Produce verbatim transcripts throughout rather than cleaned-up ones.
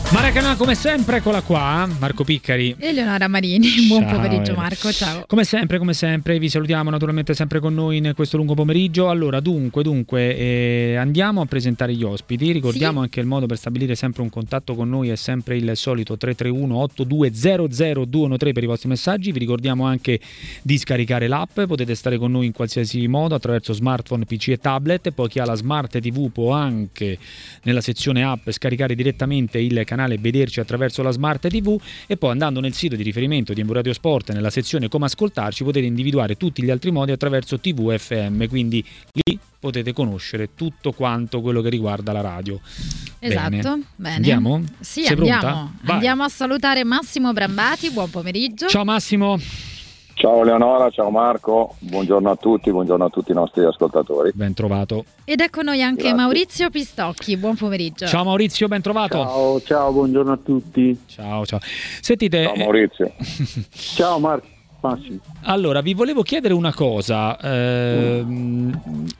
Maracanã come sempre, eccola qua, Marco Piccari e Eleonora Marini. Buon ciao, pomeriggio Marco, ciao. Come sempre, come sempre, vi salutiamo naturalmente sempre con noi in questo lungo pomeriggio. Allora, dunque, dunque, eh, andiamo a presentare gli ospiti. Ricordiamo sì. anche il modo per stabilire sempre un contatto con noi è sempre il solito tre tre uno otto due zero zero due uno tre per i vostri messaggi. Vi ricordiamo anche di scaricare l'app, potete stare con noi in qualsiasi modo attraverso smartphone, P C e tablet. Poi chi ha la Smart tivù può anche nella sezione app scaricare direttamente il canale e vederci attraverso la Smart tivù, e poi andando nel sito di riferimento di Embu Radio Sport nella sezione come ascoltarci potete individuare tutti gli altri modi attraverso tivù F M, quindi lì potete conoscere tutto quanto quello che riguarda la radio. Esatto, bene. bene. Andiamo? Sì, Sei andiamo. Pronta? Andiamo a salutare Massimo Brambati, buon pomeriggio. Ciao Massimo. Ciao Eleonora, ciao Marco, buongiorno a tutti, buongiorno a tutti i nostri ascoltatori. Ben trovato. Ed è con noi anche Grazie. Maurizio Pistocchi, buon pomeriggio. Ciao Maurizio, ben trovato. Ciao, ciao, buongiorno a tutti. Ciao, ciao. Sentite. Ciao Maurizio. Ciao Marco. Massimo. Allora, vi volevo chiedere una cosa. Eh, mm.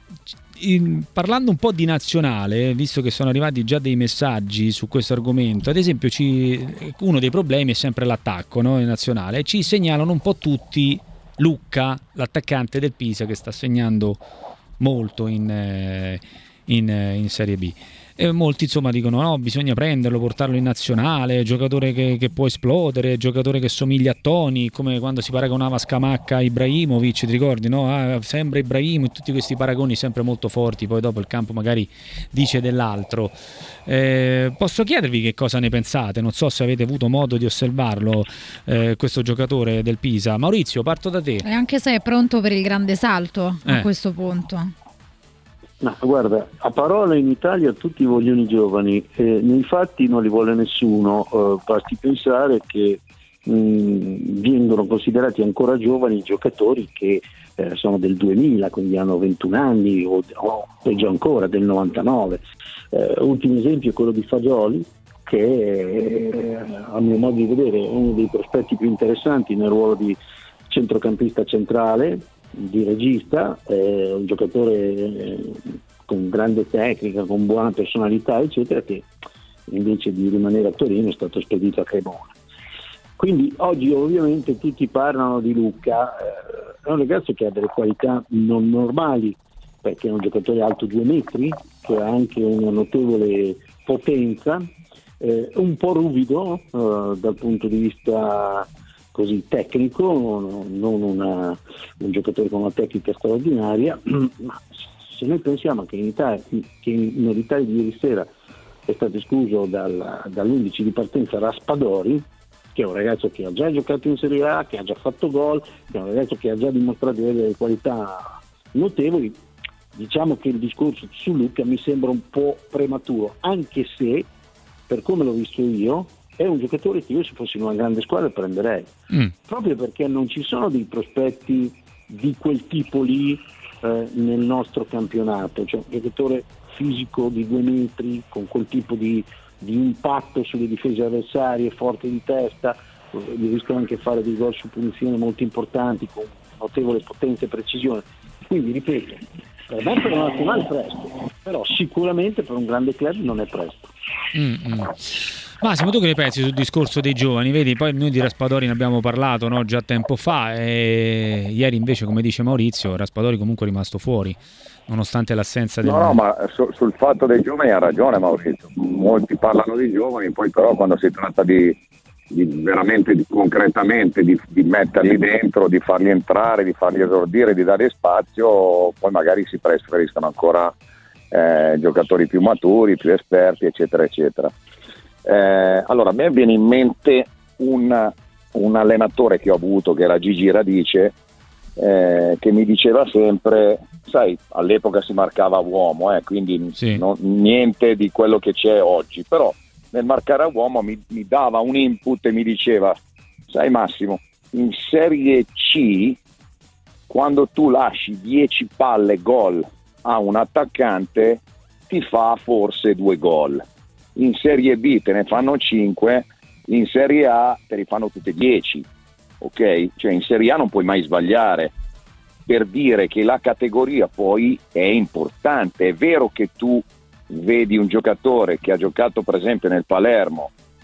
In, parlando un po' di nazionale, visto che sono arrivati già dei messaggi su questo argomento, ad esempio ci, uno dei problemi è sempre l'attacco, no, in nazionale. Ci segnalano un po' tutti Lucca, l'attaccante del Pisa, che sta segnando molto in, in, in Serie B. E molti insomma dicono no, bisogna prenderlo, portarlo in nazionale, giocatore che, che può esplodere, giocatore che somiglia a Toni, come quando si paragonava Scamacca a Ibrahimovic, ti ricordi, no? Ah, sembra Ibrahimovic, tutti questi paragoni sempre molto forti, poi dopo il campo magari dice dell'altro. Eh, posso chiedervi che cosa ne pensate? Non so se avete avuto modo di osservarlo, eh, questo giocatore del Pisa. Maurizio, parto da te. E anche se è pronto per il grande salto a eh. questo punto. No, guarda, a parole in Italia tutti vogliono i giovani, eh, nei fatti non li vuole nessuno, eh, basti pensare che mh, vengono considerati ancora giovani i giocatori che eh, sono del duemila, quindi hanno ventuno anni o, o peggio ancora del novantanove. Eh, ultimo esempio è quello di Fagioli, che eh, a mio modo di vedere è uno dei prospetti più interessanti nel ruolo di centrocampista centrale, di regista, eh, un giocatore eh, con grande tecnica, con buona personalità eccetera, che invece di rimanere a Torino è stato spedito a Cremona. Quindi oggi ovviamente tutti parlano di Lucca, eh, è un ragazzo che ha delle qualità non normali, perché è un giocatore alto due metri, che ha anche una notevole potenza, eh, un po' ruvido eh, dal punto di vista così tecnico, non una, un giocatore con una tecnica straordinaria, ma se noi pensiamo che in Italia, che nell'Italia di ieri sera è stato escluso dal, dall'undici di partenza Raspadori, che è un ragazzo che ha già giocato in Serie A, che ha già fatto gol, che è un ragazzo che ha già dimostrato di avere delle qualità notevoli, diciamo che il discorso su Lucca mi sembra un po' prematuro, anche se, per come l'ho visto io, è un giocatore che io se fossi in una grande squadra prenderei, mm. proprio perché non ci sono dei prospetti di quel tipo lì eh, nel nostro campionato, cioè un giocatore fisico di due metri con quel tipo di, di impatto sulle difese avversarie, forte di testa, eh, gli visto anche fare dei gol su punizione molto importanti con notevole potenza e precisione, quindi ripeto, per me per un nazionale è presto, però sicuramente per un grande club non è presto. Mm-hmm. Massimo, tu che ne pensi sul discorso dei giovani? Vedi, poi noi di Raspadori ne abbiamo parlato, no, già tempo fa, e ieri invece, come dice Maurizio, Raspadori comunque è rimasto fuori, nonostante l'assenza del... No, no, ma su, sul fatto dei giovani ha ragione Maurizio, molti parlano di giovani, poi però quando si tratta di, di veramente di, concretamente di, di metterli dentro, di farli entrare, di farli esordire, di dare spazio, poi magari si preferiscono ancora eh, giocatori più maturi, più esperti, eccetera, eccetera. Eh, allora a me viene in mente un, un allenatore che ho avuto, che era Gigi Radice, eh, che mi diceva sempre, sai, all'epoca si marcava uomo, eh, quindi sì. non, niente di quello che c'è oggi, però nel marcare a uomo mi, mi dava un input e mi diceva, sai Massimo, in Serie C quando tu lasci dieci palle gol a un attaccante ti fa forse due gol. In Serie B te ne fanno cinque, in Serie A te ne fanno tutte dieci, ok? Cioè in Serie A non puoi mai sbagliare, per dire che la categoria poi è importante. È vero che tu vedi un giocatore che ha giocato per esempio nel Palermo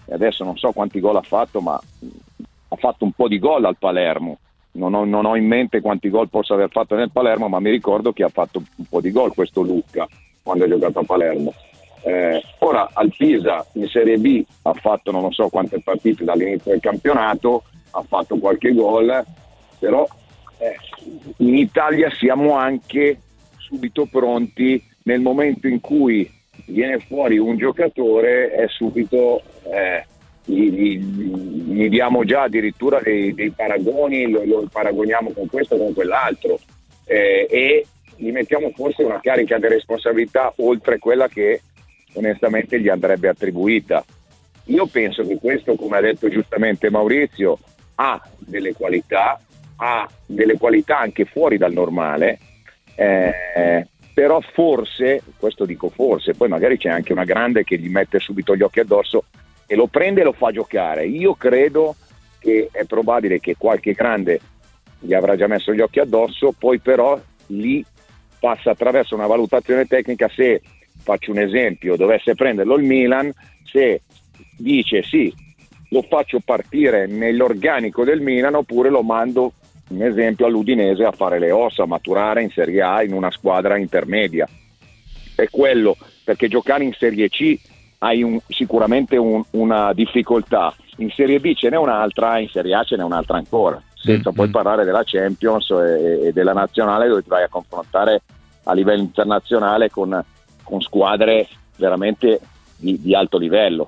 e adesso non so quanti gol ha fatto, ma ha fatto un po' di gol al Palermo. Non ho, non ho in mente quanti gol possa aver fatto nel Palermo, ma mi ricordo che ha fatto un po' di gol questo Lucca quando ha giocato a Palermo. Eh, ora al Pisa in Serie B ha fatto non lo so quante partite dall'inizio del campionato, ha fatto qualche gol, però eh, in Italia siamo anche subito pronti nel momento in cui viene fuori un giocatore, è subito eh, gli, gli, gli diamo già addirittura dei, dei paragoni, lo, lo paragoniamo con questo o con quell'altro, eh, e gli mettiamo forse una carica di responsabilità oltre quella che onestamente gli andrebbe attribuita. Io penso che questo, come ha detto giustamente Maurizio, ha delle qualità, ha delle qualità anche fuori dal normale, eh, però forse, questo dico forse, poi magari c'è anche una grande che gli mette subito gli occhi addosso e lo prende e lo fa giocare. Io credo che è probabile che qualche grande gli avrà già messo gli occhi addosso, poi però lì passa attraverso una valutazione tecnica. Se, faccio un esempio, dovesse prenderlo il Milan, se dice sì, lo faccio partire nell'organico del Milan, oppure lo mando, un esempio, all'Udinese a fare le ossa, a maturare in Serie A in una squadra intermedia. È quello, perché giocare in Serie C hai un, sicuramente un, una difficoltà, in Serie B ce n'è un'altra, in Serie A ce n'è un'altra ancora, senza mm-hmm. poi parlare della Champions e, e della nazionale, dove ti vai a confrontare a livello internazionale con, con squadre veramente di, di alto livello.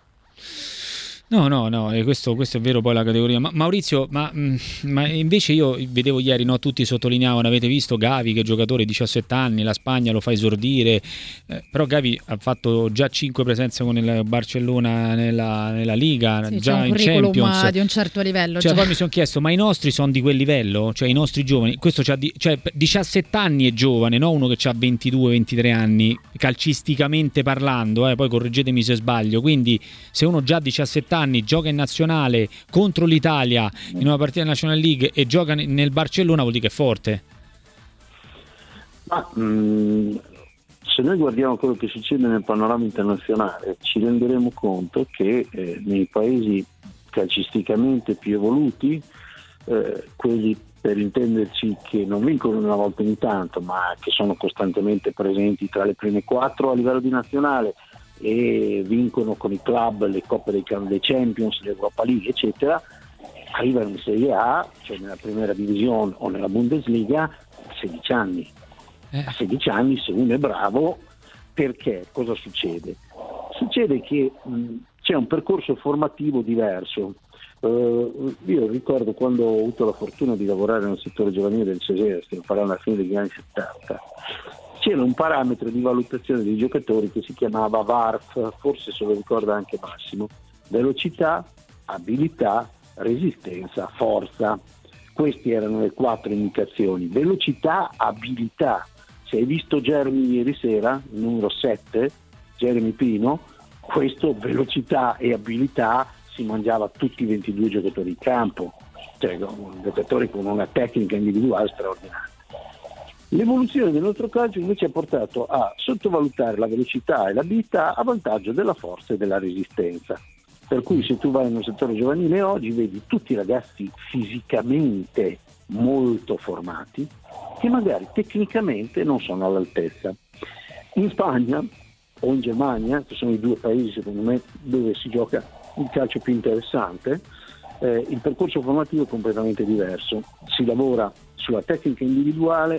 No, no, no, questo, questo è vero, poi la categoria. Ma, Maurizio, ma, ma invece io vedevo ieri, no, tutti sottolineavano, avete visto Gavi che è giocatore di diciassette anni, la Spagna lo fa esordire, eh, però Gavi ha fatto già cinque presenze con il Barcellona nella, nella Liga, sì, già c'è un in Champions di un certo livello. Cioè, già. Poi mi sono chiesto, ma i nostri sono di quel livello? Cioè i nostri giovani, questo c'ha di, cioè, diciassette anni è giovane, no? Uno che ha ventidue ventitré anni, calcisticamente parlando, eh, poi correggetemi se sbaglio, quindi se uno già a diciassette anni gioca in nazionale contro l'Italia in una partita della National League e gioca nel Barcellona, vuol dire che è forte. Ma mh, se noi guardiamo quello che succede nel panorama internazionale, ci renderemo conto che eh, nei paesi calcisticamente più evoluti, eh, quelli per intenderci che non vincono una volta ogni tanto, ma che sono costantemente presenti tra le prime quattro a livello di nazionale e vincono con i club le coppe dei, dei Champions, l'Europa League eccetera, arrivano in Serie A, cioè nella Primera Divisione o nella Bundesliga, a sedici anni. Eh. A sedici anni, se uno è bravo, perché cosa succede? Succede che mh, c'è un percorso formativo diverso. Uh, io ricordo quando ho avuto la fortuna di lavorare nel settore giovanile del Cesena, stiamo parlando alla fine degli anni settanta, c'era un parametro di valutazione dei giocatori che si chiamava V A R F, forse se lo ricorda anche Massimo: velocità, abilità, resistenza, forza. Queste erano le quattro indicazioni: velocità, abilità. Se hai visto Jeremy ieri sera, numero sette, Jeremy Pino, questo velocità e abilità si mangiava tutti i ventidue giocatori in campo, cioè un giocatore con una tecnica individuale straordinaria. L'evoluzione del nostro calcio invece ha portato a sottovalutare la velocità e l'abilità a vantaggio della forza e della resistenza. Per cui se tu vai nel settore giovanile oggi vedi tutti i ragazzi fisicamente molto formati che magari tecnicamente non sono all'altezza. In Spagna o in Germania, che sono i due paesi secondo me dove si gioca il calcio più interessante, eh, il percorso formativo è completamente diverso. Si lavora sulla tecnica individuale,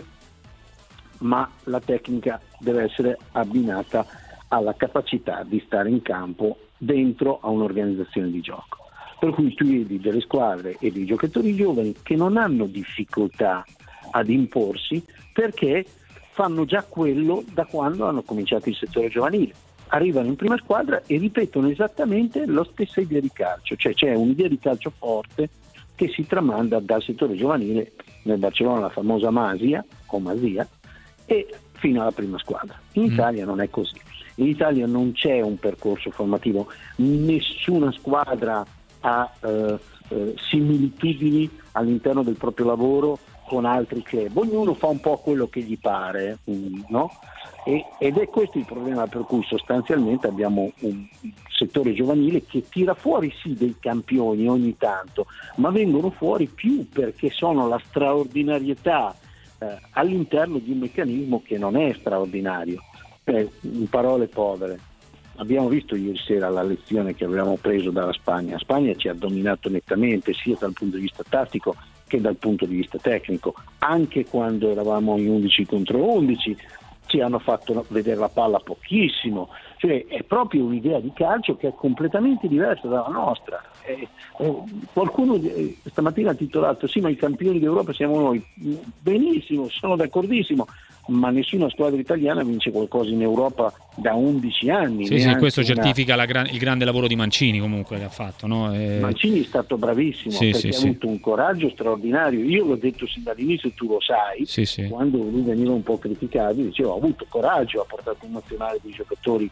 ma la tecnica deve essere abbinata alla capacità di stare in campo dentro a un'organizzazione di gioco. Per cui tu vedi delle squadre e dei giocatori giovani che non hanno difficoltà ad imporsi perché fanno già quello da quando hanno cominciato il settore giovanile. Arrivano in prima squadra e ripetono esattamente la stessa idea di calcio, cioè c'è un'idea di calcio forte che si tramanda dal settore giovanile, nel Barcellona la famosa Masia o Masia, e fino alla prima squadra. In mm. Italia non è così. In Italia non c'è un percorso formativo, nessuna squadra ha eh, eh, similitudini all'interno del proprio lavoro con altri club, ognuno fa un po' quello che gli pare, no? E, ed è questo il problema, per cui sostanzialmente abbiamo un settore giovanile che tira fuori sì dei campioni ogni tanto, ma vengono fuori più perché sono la straordinarietà eh, all'interno di un meccanismo che non è straordinario. Eh, in parole povere, abbiamo visto ieri sera la lezione che avevamo preso dalla Spagna. La Spagna ci ha dominato nettamente sia dal punto di vista tattico che dal punto di vista tecnico, anche quando eravamo in undici contro undici ci hanno fatto vedere la palla pochissimo, cioè è proprio un'idea di calcio che è completamente diversa dalla nostra. Eh, eh, qualcuno eh, stamattina ha titolato sì, ma i campioni d'Europa siamo noi. Benissimo, sono d'accordissimo, ma nessuna squadra italiana vince qualcosa in Europa da undici anni. Sì, sì, questo una... certifica la gran, il grande lavoro di Mancini comunque che ha fatto, no? E... Mancini è stato bravissimo, sì, perché sì, ha sì. avuto un coraggio straordinario. Io l'ho detto sin dall'inizio, tu lo sai, sì, sì. quando lui veniva un po' criticato, dicevo, ha avuto coraggio, ha portato in nazionale dei giocatori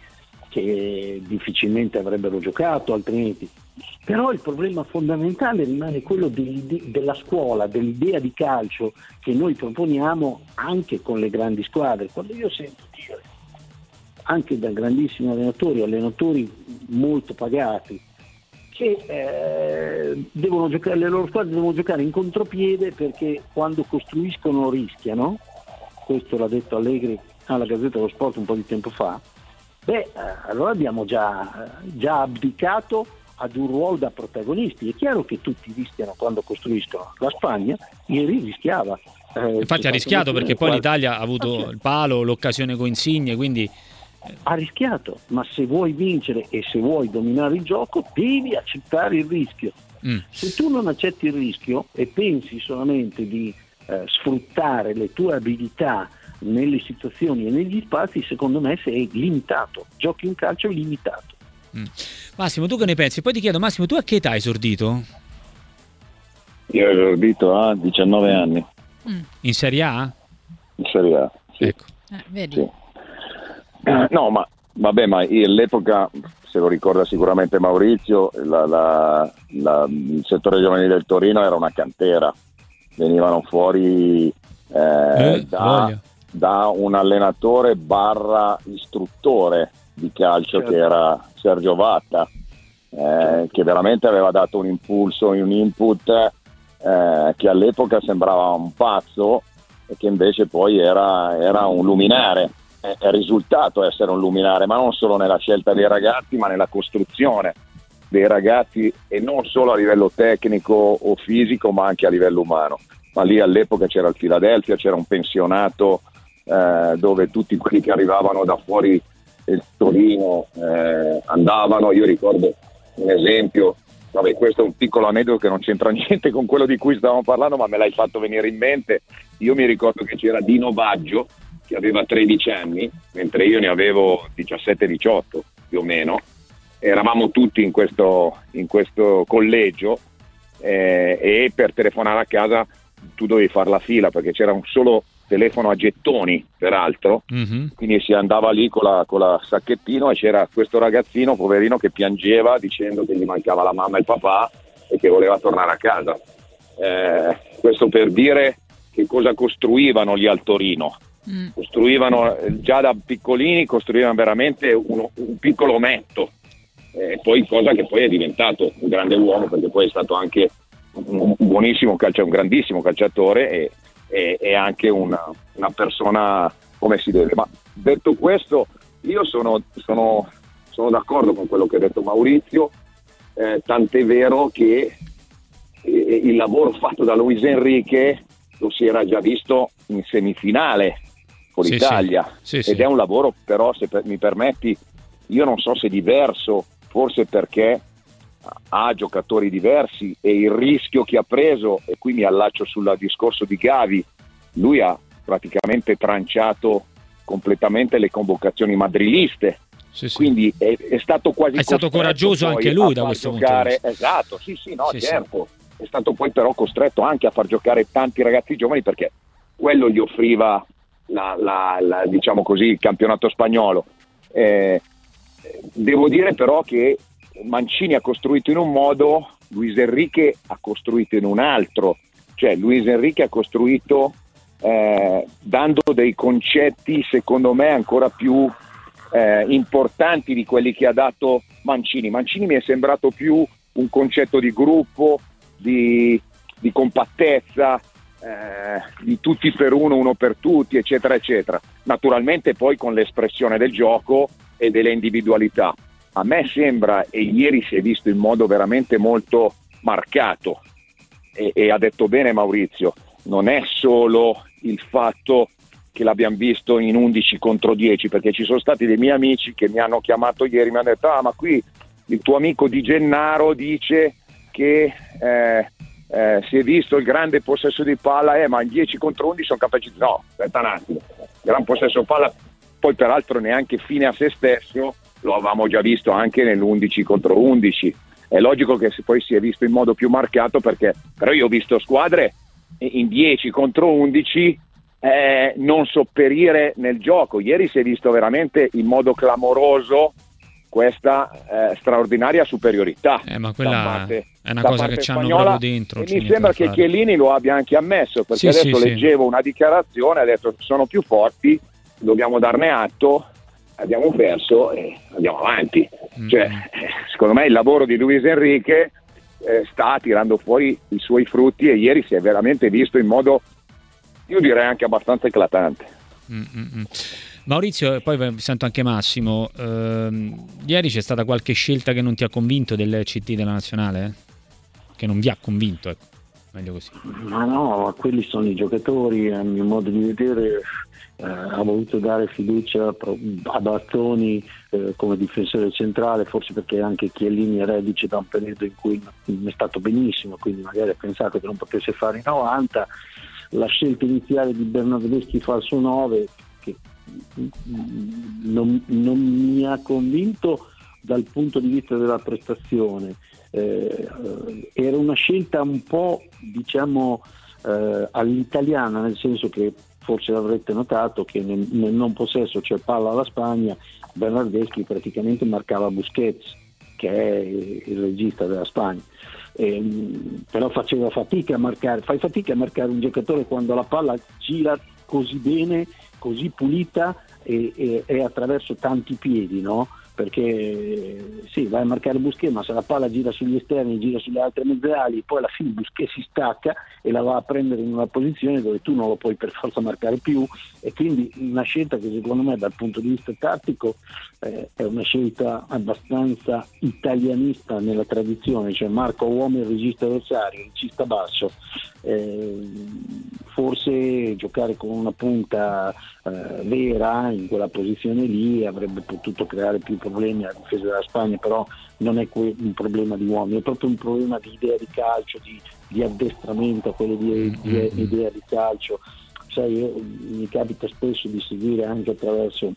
che difficilmente avrebbero giocato altrimenti. Però il problema fondamentale rimane quello della scuola, dell'idea di calcio che noi proponiamo anche con le grandi squadre. Quando io sento dire anche da grandissimi allenatori, allenatori molto pagati, che eh, devono giocare, le loro squadre devono giocare in contropiede perché quando costruiscono rischiano, questo l'ha detto Allegri alla Gazzetta dello Sport un po' di tempo fa, beh, allora abbiamo già, già abdicato ad un ruolo da protagonisti. È chiaro che tutti rischiano quando costruiscono. La Spagna ieri rischiava. Eh, Infatti ha rischiato perché poi l'Italia ha avuto il palo, l'occasione con Insigne, quindi... Ha rischiato, ma se vuoi vincere e se vuoi dominare il gioco devi accettare il rischio. Mm. Se tu non accetti il rischio e pensi solamente di eh, sfruttare le tue abilità nelle situazioni e negli spazi, secondo me sei limitato, giochi un calcio limitato. Mm. Massimo, tu che ne pensi? Poi ti chiedo, Massimo, tu a che età hai esordito? Io ho esordito a diciannove anni. Mm. In Serie A? In Serie A, sì. Ecco. Eh, vedi? Sì. Eh, no, ma vabbè, ma io, all'epoca, se lo ricorda sicuramente Maurizio, la, la, la, il settore giovanile del Torino era una cantera, venivano fuori eh, eh, da, da un allenatore barra istruttore di calcio, certo, che era Sergio Vatta, eh, che veramente aveva dato un impulso, un input eh, che all'epoca sembrava un pazzo e che invece poi era, era un luminare. È risultato essere un luminare, ma non solo nella scelta dei ragazzi, ma nella costruzione dei ragazzi, e non solo a livello tecnico o fisico, ma anche a livello umano. Ma lì all'epoca c'era il Philadelphia, c'era un pensionato eh, dove tutti quelli che arrivavano da fuori del Torino eh, andavano. Io ricordo un esempio, vabbè, questo è un piccolo aneddoto che non c'entra niente con quello di cui stavamo parlando, ma me l'hai fatto venire in mente. Io mi ricordo che c'era Dino Baggio, che aveva tredici anni, mentre io ne avevo diciassette diciotto più o meno. Eravamo tutti in questo, in questo collegio eh, e per telefonare a casa tu dovevi fare la fila perché c'era un solo telefono a gettoni, peraltro, mm-hmm. Quindi si andava lì con la, con la sacchettino e c'era questo ragazzino poverino che piangeva dicendo che gli mancava la mamma e il papà e che voleva tornare a casa. Eh, questo per dire che cosa costruivano gli al Torino. Mm. Costruivano già da piccolini, costruivano veramente uno, un piccolo ometto, e poi cosa che poi è diventato un grande uomo, perché poi è stato anche un buonissimo calciatore, un grandissimo calciatore e, e, e anche una, una persona come si deve. Ma detto questo, io sono, sono, sono d'accordo con quello che ha detto Maurizio, eh, tant'è vero che eh, il lavoro fatto da Luis Enrique lo si era già visto in semifinale con sì, l'Italia, sì. Sì, ed sì. È un lavoro, però, se per, mi permetti, io non so se diverso, forse perché ha giocatori diversi e il rischio che ha preso, e qui mi allaccio sul discorso di Gavi, lui ha praticamente tranciato completamente le convocazioni madriliste, sì, sì. Quindi è, è stato quasi è stato coraggioso anche lui da questo giocare, punto di vista. Esatto, sì sì, no, sì, certo, sì. È stato poi però costretto anche a far giocare tanti ragazzi giovani perché quello gli offriva La, la, la, diciamo così, il campionato spagnolo. Eh, devo dire però che Mancini ha costruito in un modo, Luis Enrique ha costruito in un altro, cioè Luis Enrique ha costruito eh, dando dei concetti secondo me ancora più eh, importanti di quelli che ha dato Mancini. Mancini mi è sembrato più un concetto di gruppo, di, di compattezza, eh, di tutti per uno, uno per tutti, eccetera eccetera, naturalmente poi con l'espressione del gioco e delle individualità. A me sembra, e ieri si è visto in modo veramente molto marcato, e, e ha detto bene Maurizio, non è solo il fatto che l'abbiamo visto in undici contro dieci, perché ci sono stati dei miei amici che mi hanno chiamato ieri, mi hanno detto ah ma qui il tuo amico Di Gennaro dice che eh, eh, si è visto il grande possesso di palla, eh, ma in dieci contro undici sono capaci di... No, aspetta un attimo, gran possesso palla, poi peraltro neanche fine a se stesso, lo avevamo già visto anche nell'undici contro undici. È logico che poi si è visto in modo più marcato, perché però io ho visto squadre in dieci contro undici eh, non sopperire nel gioco. Ieri si è visto veramente in modo clamoroso questa eh, straordinaria superiorità. Eh, ma quella parte, è una cosa che c'hanno proprio dentro. E mi sembra che Chiellini lo abbia anche ammesso, perché sì, adesso sì, leggevo sì. una dichiarazione, ha detto sono più forti, dobbiamo darne atto, abbiamo perso e andiamo avanti. Mm. Cioè, secondo me il lavoro di Luis Enrique eh, sta tirando fuori i suoi frutti, e ieri si è veramente visto in modo, io direi anche abbastanza eclatante. Mm-mm. Maurizio, poi sento anche Massimo, ehm, ieri c'è stata qualche scelta che non ti ha convinto del C T della nazionale? Eh? Che non vi ha convinto, ecco, meglio così. Ma no, quelli sono i giocatori, a mio modo di vedere. Eh, ha voluto dare fiducia a Bazzoni eh, come difensore centrale, forse perché anche Chiellini è reduce da un periodo in cui non è stato benissimo, quindi magari ha pensato che non potesse fare i novanta. La scelta iniziale di Bernardeschi falso nove, che non, non mi ha convinto dal punto di vista della prestazione, eh, era una scelta un po' diciamo eh, all'italiana, nel senso che forse l'avrete notato che nel, nel non possesso, cioè palla alla Spagna, Bernardeschi praticamente marcava Busquets, che è il regista della Spagna, e, però faceva fatica a marcare, fai fatica a marcare un giocatore quando la palla gira così bene, così pulita e, e, e attraverso tanti piedi, no? Perché sì, vai a marcare Busquets, ma se la palla gira sugli esterni, gira sulle altre mezze ali, poi alla fine Busquets si stacca e la va a prendere in una posizione dove tu non lo puoi per forza marcare più, e quindi una scelta che secondo me dal punto di vista tattico eh, è una scelta abbastanza italianista nella tradizione, cioè marca uomo il regista avversario, il regista basso. Eh, forse giocare con una punta eh, vera in quella posizione lì avrebbe potuto creare più problemi alla difesa della Spagna, però non è que- un problema di uomini, è proprio un problema di idea di calcio, di, di addestramento, quello di, di, di idea di calcio. Sai, io, mi capita spesso di seguire anche attraverso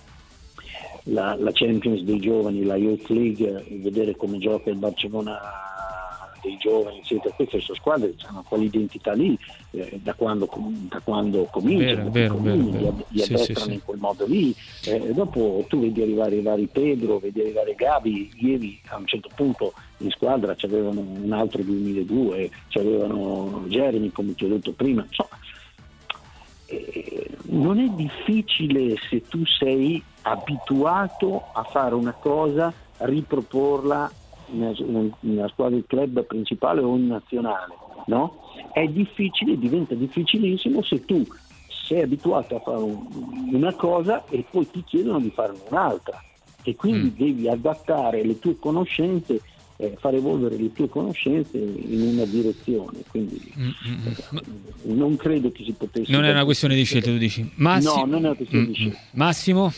la, la Champions dei giovani, la Youth League, vedere come gioca il Barcellona dei giovani, eccetera. Queste sono squadre che hanno quell'identità lì eh, da quando da quando cominciano, vero, vero, li, vero. li Sì, addestrano sì, in quel modo lì, eh, e dopo tu vedi arrivare i vari Pedro, vedi arrivare Gabi. Ieri a un certo punto in squadra c'avevano un altro duemiladue, c'avevano Jeremy, come ti ho detto prima, insomma. Eh, non è difficile, se tu sei abituato a fare una cosa, riproporla nella squadra del club principale o in nazionale, no? È difficile, diventa difficilissimo se tu sei abituato a fare un, una cosa e poi ti chiedono di fare un'altra, e quindi mm. devi adattare le tue conoscenze, eh, far evolvere le tue conoscenze in una direzione, quindi mm-hmm. eh, non credo che si potesse. Non è una questione di scelta, tu dici? Massi- no, non è una questione mm-hmm. di scelta. Massimo?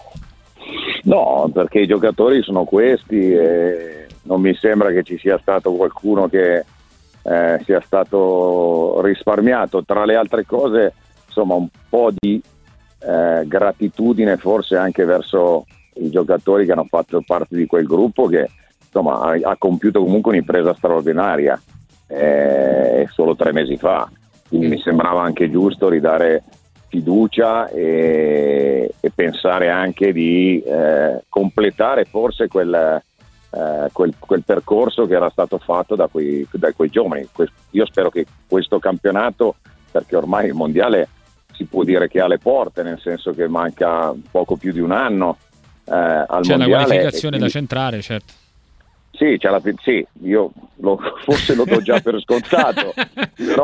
No, perché i giocatori sono questi e non mi sembra che ci sia stato qualcuno che eh, sia stato risparmiato. Tra le altre cose, insomma, un po' di eh, gratitudine forse anche verso i giocatori che hanno fatto parte di quel gruppo, che insomma ha, ha compiuto comunque un'impresa straordinaria eh, solo tre mesi fa, quindi mi sembrava anche giusto ridare fiducia e, e pensare anche di eh, completare forse quel, eh, quel, quel percorso che era stato fatto da quei, da quei giovani. Io spero che questo campionato, perché ormai il mondiale si può dire che ha le porte, nel senso che manca poco più di un anno eh, al c'è mondiale. La qualificazione quindi, da centrare, certo. Sì, c'è la, sì, io lo, forse lo do già per scontato, però,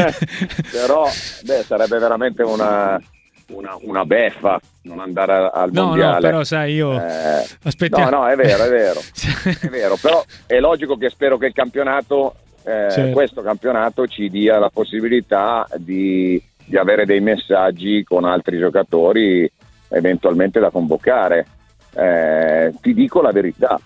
però beh, sarebbe veramente una, una, una beffa non andare al no, mondiale. No, però sai, io eh, aspettiamo. No, no, è vero, è vero, è vero, però è logico che spero che il campionato, eh, certo. questo campionato ci dia la possibilità di, di avere dei messaggi con altri giocatori eventualmente da convocare. Eh, ti dico la verità.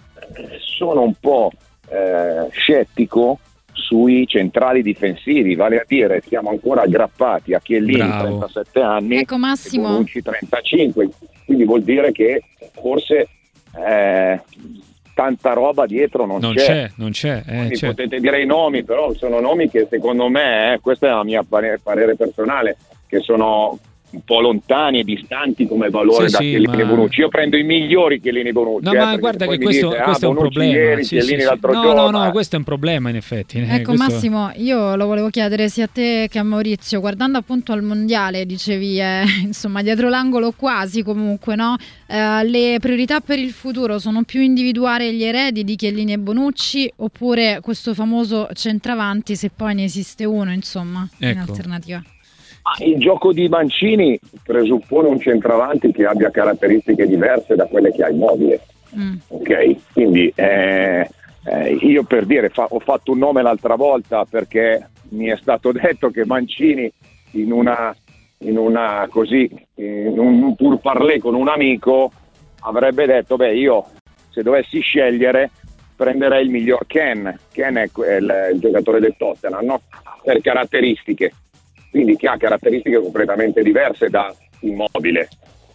Sono un po' eh, scettico sui centrali difensivi, vale a dire siamo ancora aggrappati a Chiellini, Bravo. trentasette anni, ecco Massimo, e Bonucci trentacinque, quindi vuol dire che forse eh, tanta roba dietro non, non c'è. c'è, non c'è, eh, c'è. Potete dire i nomi, però sono nomi che secondo me, eh, questo è la mia parere, parere personale, che sono un po' lontani e distanti come valore sì, da sì, Chiellini ma... Bonucci. Io prendo i migliori Chiellini Bonucci. No, eh, ma guarda che questo, dite, questo ah, è un Bonucci problema. Ieri, sì, sì, sì. l'altro No, giorno. no, no, questo è un problema in effetti. Eh, ecco questo... Massimo, io lo volevo chiedere sia a te che a Maurizio, guardando appunto al mondiale, dicevi eh, insomma dietro l'angolo quasi comunque, no? Eh, le priorità per il futuro sono più individuare gli eredi di Chiellini e Bonucci oppure questo famoso centravanti, se poi ne esiste uno, insomma, ecco. in alternativa? Il gioco di Mancini presuppone un centravanti che abbia caratteristiche diverse da quelle che ha Immobile. Mm. Ok, quindi eh, eh, io per dire fa, ho fatto un nome l'altra volta perché mi è stato detto che Mancini in una in una così in un pur parler con un amico avrebbe detto beh io se dovessi scegliere prenderei il miglior Ken. Ken è il, il giocatore del Tottenham, no? Per caratteristiche. Quindi che ha caratteristiche completamente diverse da Immobile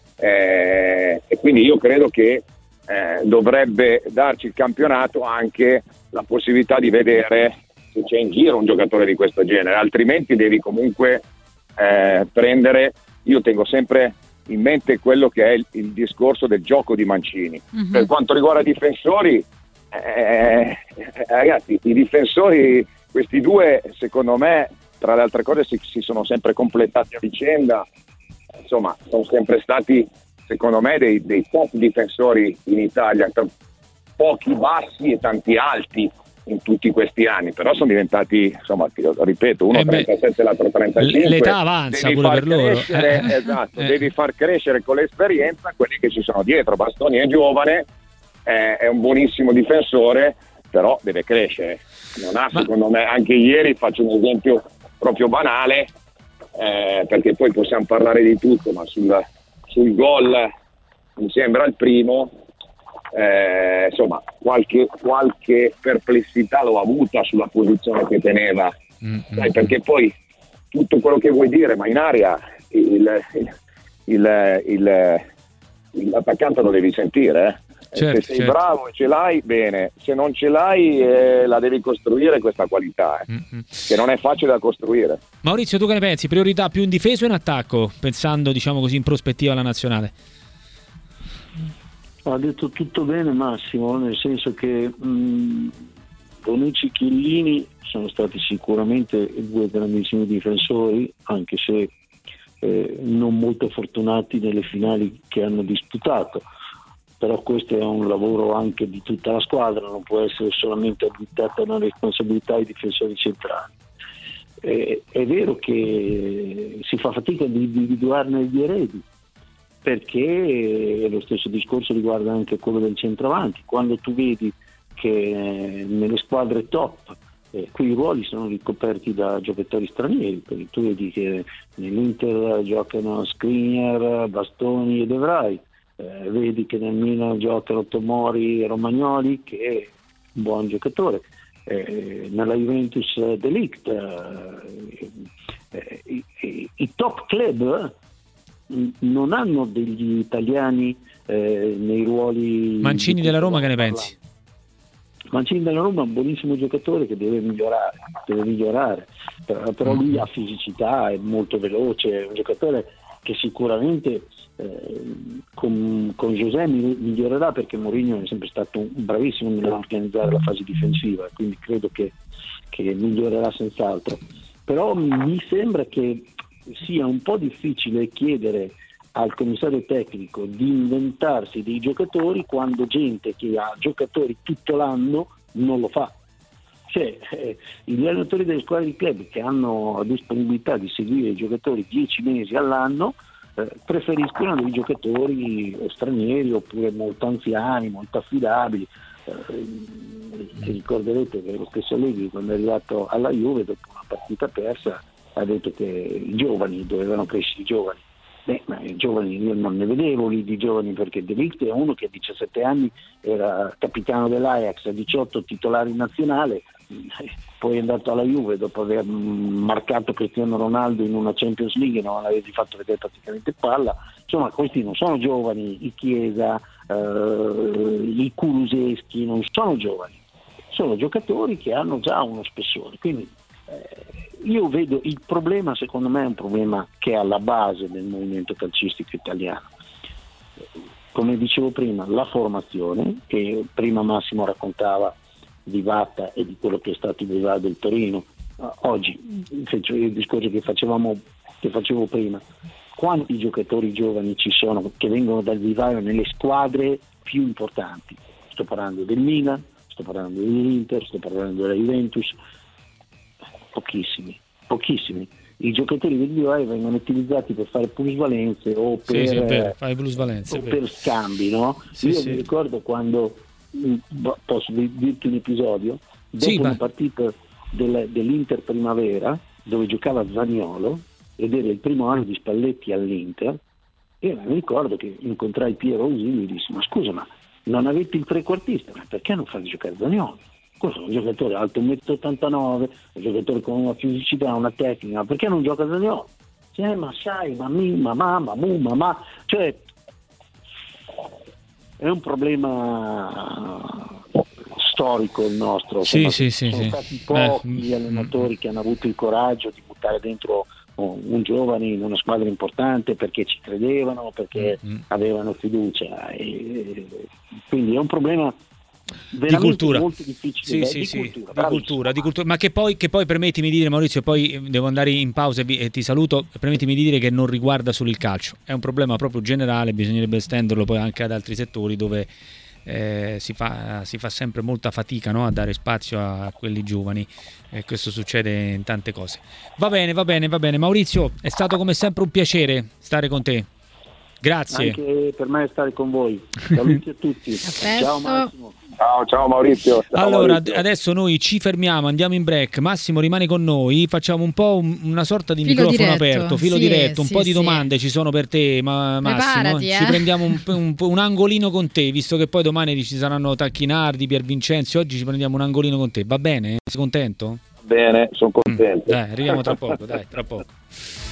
eh, e quindi io credo che eh, dovrebbe darci il campionato anche la possibilità di vedere se c'è in giro un giocatore di questo genere, altrimenti devi comunque eh, prendere, io tengo sempre in mente quello che è il, il discorso del gioco di Mancini. Uh-huh. Per quanto riguarda i difensori eh, ragazzi i difensori questi due secondo me tra le altre cose si, si sono sempre completati a vicenda, insomma sono sempre stati secondo me dei, dei top difensori in Italia, pochi bassi e tanti alti in tutti questi anni, però sono diventati, insomma ti, ripeto, uno eh trentasette, l'altro trentacinque, l'età avanza pure per loro crescere, eh, esatto, eh. devi far crescere con l'esperienza quelli che ci sono dietro. Bastoni è giovane, eh, è un buonissimo difensore, però deve crescere, non ha Ma... secondo me, anche ieri faccio un esempio proprio banale eh, perché poi possiamo parlare di tutto, ma sul, sul gol mi sembra il primo eh, insomma qualche, qualche perplessità l'ho avuta sulla posizione che teneva, mm-hmm. Sai, perché poi tutto quello che vuoi dire ma in aria il, il, il, il, il, l'attaccante lo devi sentire eh. Certo, se sei certo. bravo e ce l'hai, bene, se non ce l'hai eh, la devi costruire questa qualità eh, mm-hmm. che non è facile da costruire. Maurizio, tu che ne pensi? Priorità più in difesa o in attacco, pensando diciamo così in prospettiva alla nazionale? Ha detto tutto bene Massimo, nel senso che mh, Bonucci e Chiellini sono stati sicuramente due grandissimi difensori, anche se eh, non molto fortunati nelle finali che hanno disputato. Però questo è un lavoro anche di tutta la squadra, non può essere solamente additata una responsabilità ai difensori centrali. Eh, è vero che si fa fatica di individuarne gli eredi, perché lo stesso discorso riguarda anche quello del centravanti. Quando tu vedi che nelle squadre top eh, qui i ruoli sono ricoperti da giocatori stranieri, perché tu vedi che nell'Inter giocano Skriniar, Bastoni e De Vrij. Eh, vedi che nel Milan giocano Tomori e Romagnoli, che è un buon giocatore, eh, nella Juventus De Ligt, eh, eh, i, i, i top club eh, non hanno degli italiani eh, nei ruoli. Mancini della Roma, che ne pensi? Mancini della Roma è un buonissimo giocatore che deve migliorare, deve migliorare. Però, però lui ha fisicità, è molto veloce, è un giocatore che sicuramente eh, con, con José migliorerà, perché Mourinho è sempre stato un bravissimo nell'organizzare la fase difensiva, quindi credo che, che migliorerà senz'altro. Però mi sembra che sia un po' difficile chiedere al commissario tecnico di inventarsi dei giocatori quando gente che ha giocatori tutto l'anno non lo fa. Cioè, eh, gli allenatori delle squadre di club che hanno disponibilità di seguire i giocatori dieci mesi all'anno eh, preferiscono dei giocatori stranieri oppure molto anziani, molto affidabili. Eh, ricorderete che lo stesso Allegri, quando è arrivato alla Juve dopo una partita persa, ha detto che i giovani dovevano crescere i giovani. Beh, ma i giovani io non ne vedevo lì di giovani, perché De Ligt è uno che a diciassette anni era capitano dell'Ajax, a diciotto titolare in nazionale, poi è andato alla Juve dopo aver marcato Cristiano Ronaldo in una Champions League e non aveva fatto vedere praticamente palla. Insomma, questi non sono giovani, i Chiesa, eh, i Kuluseschi non sono giovani, sono giocatori che hanno già uno spessore. Quindi eh, io vedo il problema, secondo me è un problema che è alla base del movimento calcistico italiano. Come dicevo prima, la formazione, che prima Massimo raccontava di Vatta e di quello che è stato il Vivai del Torino. Oggi il discorso che facevamo che facevo prima, quanti giocatori giovani ci sono che vengono dal vivaio nelle squadre più importanti? Sto parlando del Milan, sto parlando dell'Inter, sto parlando della Juventus. Pochissimi, pochissimi. I giocatori del vivaio vengono utilizzati per fare plusvalenze o per, sì, sì, per, fare plusvalenze, o per scambi, no? Sì, Io sì. mi ricordo quando, posso dirti un episodio, dopo sì, una ma... partita del, dell'Inter Primavera dove giocava Zaniolo ed era il primo anno di Spalletti all'Inter, e mi ricordo che incontrai Piero Ausili e gli dissi: ma scusa, ma non avete il trequartista, ma perché non fate giocare Zaniolo? Questo è un giocatore alto uno virgola ottantanove metri, un giocatore con una fisicità, una tecnica, perché non gioca Zaniolo? Cioè, ma sai, ma mi, ma ma, ma mu, ma ma, cioè è un problema storico il nostro. Sì, Insomma, sì, sì, sono sì. stati pochi Beh, gli allenatori mm. che hanno avuto il coraggio di buttare dentro un giovane in una squadra importante perché ci credevano, perché mm. avevano fiducia, e quindi è un problema di cultura, molto difficile, sì, beh, sì, di, sì, cultura, di, cultura, di cultura, ma che poi, che poi permettimi di dire, Maurizio, poi devo andare in pausa e, vi, e ti saluto, permettimi di dire che non riguarda solo il calcio, è un problema proprio generale, bisognerebbe estenderlo poi anche ad altri settori dove eh, si, fa, si fa sempre molta fatica, no, a dare spazio a quelli giovani, e questo succede in tante cose. Va bene, va bene, va bene. Maurizio, è stato come sempre un piacere stare con te. Grazie. Anche per me stare con voi. Saluti a tutti. Ciao Massimo. Ciao, ciao Maurizio. Ciao, allora, Maurizio. Adesso noi ci fermiamo, andiamo in break. Massimo rimane con noi, facciamo un po' un, una sorta di filo microfono diretto. aperto, filo sì, diretto, un sì, po' di sì. domande ci sono per te, ma, Massimo. Preparati, Ci eh. prendiamo un, un, un angolino con te, visto che poi domani ci saranno Tacchinardi, Pier Vincenzi, oggi ci prendiamo un angolino con te, va bene? Sei contento? Bene, sono contento. Mm, dai, arriviamo tra poco, dai, tra poco.